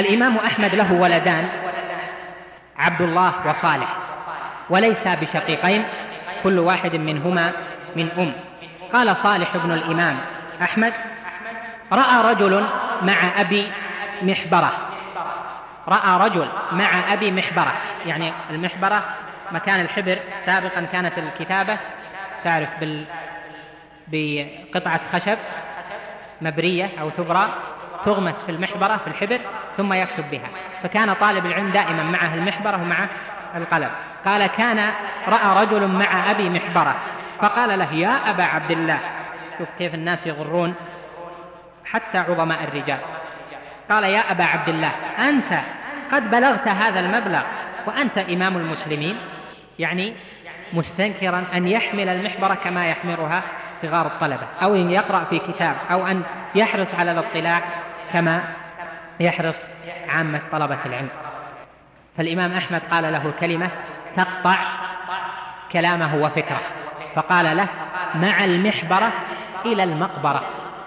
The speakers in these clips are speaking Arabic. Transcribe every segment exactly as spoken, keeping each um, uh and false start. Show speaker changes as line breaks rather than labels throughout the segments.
الإمام أحمد له ولدان، عبد الله وصالح، وليس بشقيقين، كل واحد منهما من أم. قال صالح بن الإمام أحمد: رأى رجل مع أبي محبرة. رأى رجل مع أبي محبرة، يعني المحبرة مكان الحبر. سابقا كانت الكتابة تعرف بال... بقطعة خشب مبرية أو تبرى تغمس في المحبرة في الحبر ثم يكتب بها، فكان طالب العلم دائما معه المحبرة ومعه القلم. قال: كان رأى رجل مع أبي محبرة فقال له: يا أبا عبد الله. شوف كيف الناس يغرون حتى عظماء الرجال. قال: يا أبا عبد الله، أنت قد بلغت هذا المبلغ وأنت إمام المسلمين؟ يعني مستنكرا أن يحمل المحبرة كما يحملها صغار الطلبة، أو أن يقرأ في كتاب، أو أن يحرص على الاطلاع كما يحرص عامة طلبة العلم. فالإمام أحمد قال له كلمة تقطع كلامه وفكره، فقال له: مع المحبرة إلى المقبرة.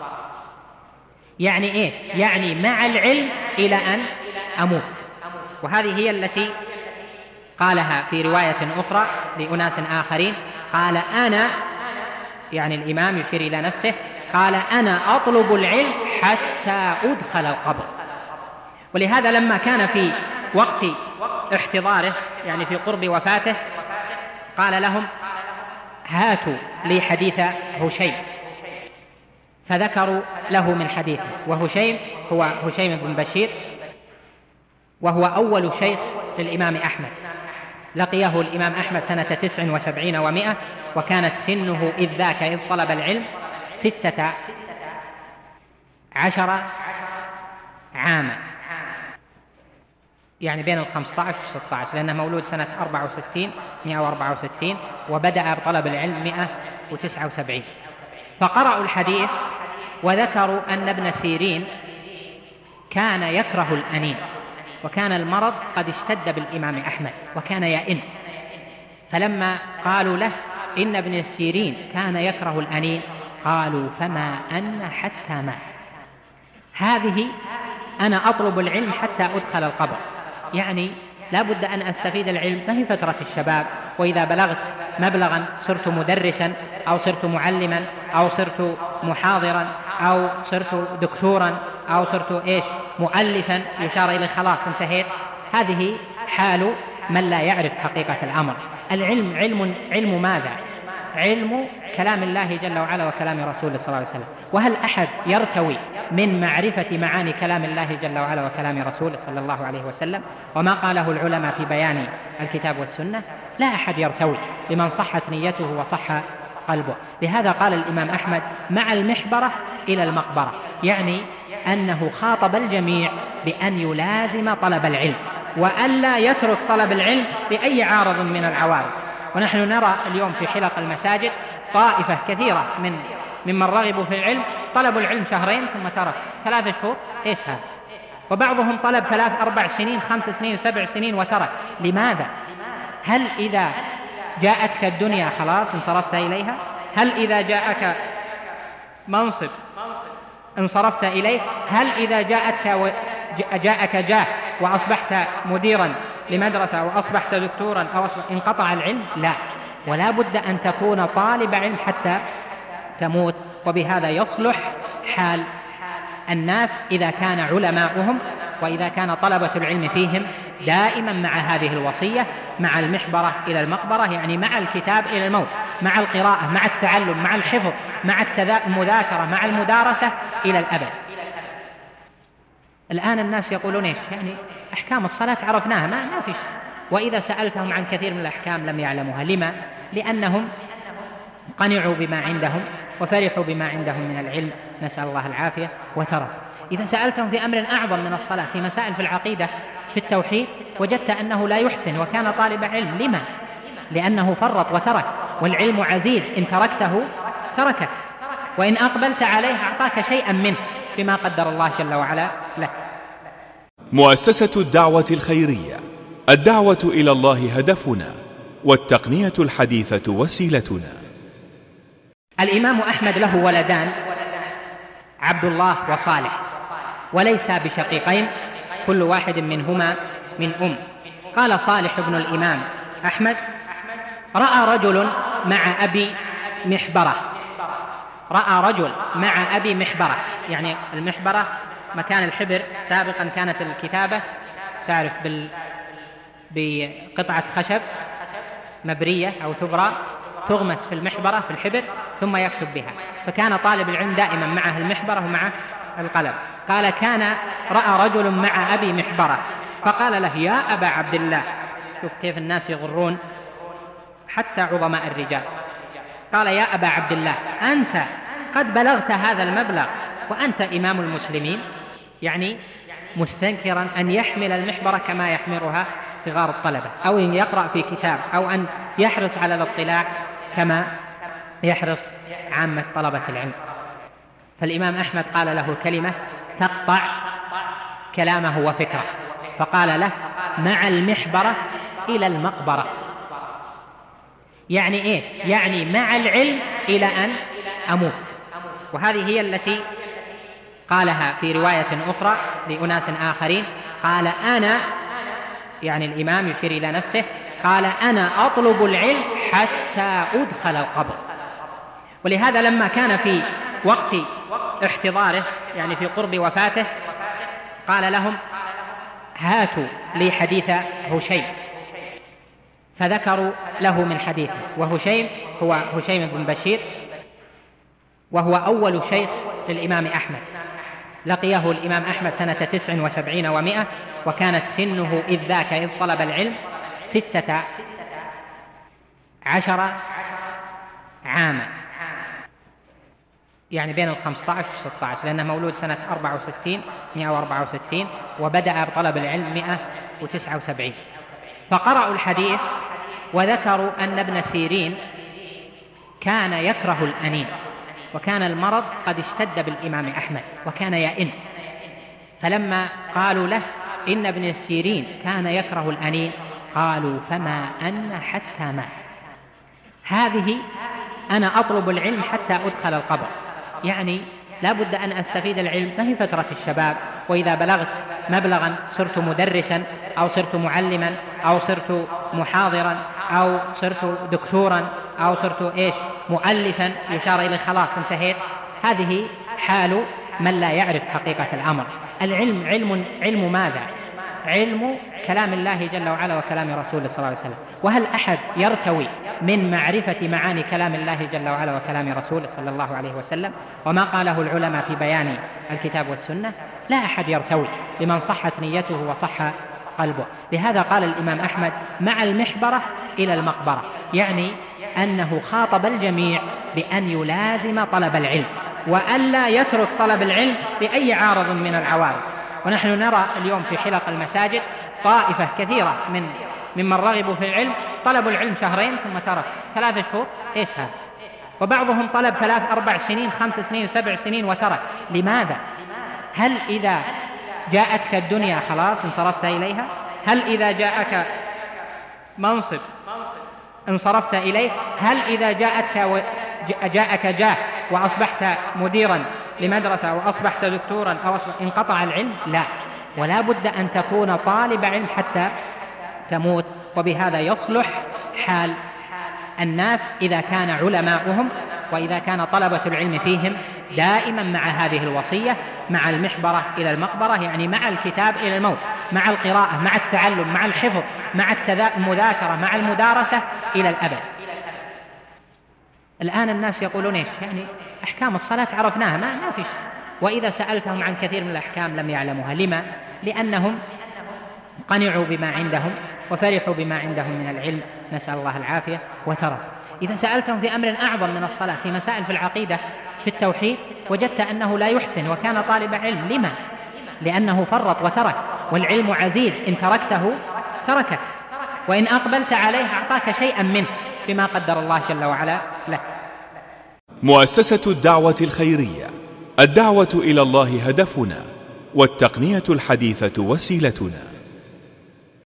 يعني إيه؟ يعني مع العلم إلى أن أموت. وهذه هي التي قالها في رواية أخرى لأناس آخرين. قال: أنا، يعني الإمام يشير إلى نفسه، قال: أنا أطلب العلم حتى أدخل القبر. ولهذا لما كان في وقت احتضاره، يعني في قرب وفاته، قال لهم: هاتوا لي حديث هشيم. فذكروا له من حديثه، وهشيم هو هشيم بن بشير، وهو أول شيخ للإمام أحمد. لقيه الإمام أحمد سنة تسع وسبعين ومائة، وكانت سنه إذ ذاك إذ طلب العلم ستة عشر عاما، يعني بين الخمسة عشر والستة عشر، لأنه مولود سنة أربعة وستين مائة وأربعة وستين، وبدأ بطلب العلم مائة وتسعة وسبعين. فقرأوا الحديث وذكروا أن ابن سيرين كان يكره الأنين، وكان المرض قد اشتد بالإمام أحمد وكان يئن. فلما قالوا له إن ابن سيرين كان يكره الأنين، قالوا: فما أن حتى مات. هذه أنا أطلب العلم حتى أدخل القبر، يعني لا بد أن أستفيد العلم، ما هي فترة الشباب وإذا بلغت مبلغا صرت مدرسا أو صرت معلما أو صرت محاضرا أو صرت دكتورا أو صرت إيش مؤلفا يشار إليه خلاص انتهيت. هذه حال من لا يعرف حقيقة الأمر. العلم علم علم ماذا؟ علم كلام الله جل وعلا وكلام رسوله صلى الله عليه وسلم. وهل أحد يرتوي من معرفة معاني كلام الله جل وعلا وكلام رسوله صلى الله عليه وسلم وما قاله العلماء في بيان الكتاب والسنة؟ لا أحد يرتوي لمن صحت نيته وصح قلبه. لهذا قال الإمام أحمد: مع المحبرة إلى المقبرة، يعني أنه خاطب الجميع بأن يلازم طلب العلم وألا يترك طلب العلم بأي عارض من العوارض. ونحن نرى اليوم في حلق المساجد طائفة كثيرة من ممن رغبوا في العلم طلبوا العلم شهرين ثم ترك، ثلاثة شهور، إيش هذا؟ وبعضهم طلب ثلاث أربع سنين خمس سنين سبع سنين وترك. لماذا؟ هل إذا جاءتك الدنيا خلاص انصرفت إليها؟ هل إذا جاءك منصب انصرفت إليه؟ هل إذا جاءتك و... جاءك جاه وأصبحت مديرا لمدرسة وأصبحت دكتورا أو أصبح انقطع العلم؟ لا، ولا بد أن تكون طالب علم حتى تموت. وبهذا يصلح حال الناس إذا كان علماؤهم وإذا كان طلبة العلم فيهم دائما مع هذه الوصية: مع المحبرة إلى المقبرة، يعني مع الكتاب إلى الموت، مع القراءة، مع التعلم، مع الحفظ، مع المذاكرة، مع المدارسة إلى الأبد. الآن الناس يقولون إيش؟ يعني أحكام الصلاة عرفناها، ما ما فيش. وإذا سألتهم عن كثير من الأحكام لم يعلموها. لما؟ لأنهم قنعوا بما عندهم وفرحوا بما عندهم من العلم، نسأل الله العافية، وترك. إذا سألتهم في أمر أعظم من الصلاة، في مسائل في العقيدة في التوحيد، وجدت أنه لا يحسن وكان طالب علم. لما؟ لأنه فرط وترك. والعلم عزيز، إن تركته تركك، وإن أقبلت عليه أعطاك شيئا منه بما قدر الله جل وعلا له.
مؤسسة الدعوة الخيرية، الدعوة إلى الله هدفنا، والتقنية الحديثة وسيلتنا.
الإمام أحمد له ولدان، عبد الله وصالح، وليس بشقيقين، كل واحد منهما من أم. قال صالح بن الإمام أحمد: رأى رجل مع أبي محبرة رأى رجل مع أبي محبرة يعني المحبرة مكان الحبر. سابقا كانت الكتابة تعرف بال... بقطعة خشب مبرية أو تبرى تغمس في المحبرة في الحبر ثم يكتب بها، فكان طالب العلم دائما معه المحبرة ومعه القلم. قال: كان رأى رجل مع أبي محبرة فقال له: يا أبا عبد الله. شوف كيف الناس يغرون حتى عظماء الرجال. قال: يا أبا عبد الله، أنت قد بلغت هذا المبلغ وأنت إمام المسلمين؟ يعني مستنكرا أن يحمل المحبرة كما يحملها صغار الطلبة، أو أن يقرأ في كتاب، أو أن يحرص على الاطلاع كما يحرص عامة طلبة العلم. فالإمام أحمد قال له كلمة تقطع كلامه وفكره، فقال له: مع المحبرة إلى المقبرة. يعني إيه؟ يعني مع العلم إلى أن أموت. وهذه هي التي قالها في رواية أخرى لأناس آخرين. قال: أنا، يعني الإمام يشير إلى نفسه، قال: أنا أطلب العلم حتى أدخل القبر. ولهذا لما كان في وقت احتضاره يعني في قرب وفاته قال لهم: هاتوا لي حديث هشيم، فذكروا له من حديثه. وهشيم هو هشيم بن بشير، وهو أول شيخ للإمام أحمد. لقيه الإمام أحمد سنة تسع وسبعين ومائة، وكانت سنه إذ ذاك إذ طلب العلم ستة عشر عاما، يعني بين الخمسة عشر والستة عشر، لأنه مولود سنة أربعة وستين مائة وأربعة وستين، وبدأ بطلب العلم مائة وتسعة وسبعين. فقرأوا الحديث وذكروا أن ابن سيرين كان يكره الأنين، وكان المرض قد اشتد بالإمام أحمد وكان يئن. فلما قالوا له إن ابن سيرين كان يكره الأنين قالوا: فما أن حتى مات. هذه أنا أطلب العلم حتى أدخل القبر، يعني لا بد أن أستفيد العلم، ما هي فترة الشباب وإذا بلغت مبلغا صرت مدرسا أو صرت معلما أو صرت محاضرا أو صرت دكتورا أو صرت إيش مؤلفا يشار إليه خلاص انتهيت. هذه حال من لا يعرف حقيقة الأمر. العلم علم علم ماذا؟ علم كلام الله جل وعلا وكلام رسوله صلى الله عليه وسلم. وهل أحد يرتوي من معرفة معاني كلام الله جل وعلا وكلام رسوله صلى الله عليه وسلم وما قاله العلماء في بيان الكتاب والسنة؟ لا أحد يرتوي لمن صحت نيته وصح قلبه. لهذا قال الإمام أحمد: مع المحبرة إلى المقبرة، يعني أنه خاطب الجميع بأن يلازم طلب العلم وألا يترك طلب العلم بأي عارض من العوارض. ونحن نرى اليوم في حلق المساجد طائفة كثيرة من ممن رغبوا في العلم طلبوا العلم شهرين ثم ترك، ثلاثة شهور، إيش هذا؟ وبعضهم طلب ثلاث أربع سنين خمس سنين سبع سنين وترك. لماذا؟ هل إذا جاءتك الدنيا خلاص انصرفت إليها؟ هل إذا جاءك منصب انصرفت إليه؟ هل إذا جاءتك و... جاءك جاه وأصبحت مديرا لمدرسة وأصبحت دكتورا أو أصبح انقطع العلم؟ لا، ولا بد أن تكون طالب علم حتى تموت. وبهذا يصلح حال الناس إذا كان علماؤهم وإذا كان طلبة العلم فيهم دائما مع هذه الوصية: مع المحبرة إلى المقبرة، يعني مع الكتاب إلى الموت، مع القراءة، مع التعلم، مع الحفظ، مع المذاكرة، مع المدارسة إلى الأبد. الآن الناس يقولون إيش؟ يعني أحكام الصلاة عرفناها، ما ما فيش. وإذا سألتهم عن كثير من الأحكام لم يعلموها. لما؟ لأنهم قنعوا بما عندهم وفرحوا بما عندهم من العلم، نسأل الله العافية، وترك. إذا سألتهم في أمر أعظم من الصلاة، في مسائل في العقيدة في التوحيد، وجدت أنه لا يحسن وكان طالب علم. لما؟ لأنه فرط وترك. والعلم عزيز، إن تركته تركك، وإن أقبلت عليه أعطاك شيئا منه بما قدر الله جل وعلا له.
مؤسسة الدعوة الخيرية، الدعوة إلى الله هدفنا، والتقنية الحديثة وسيلتنا.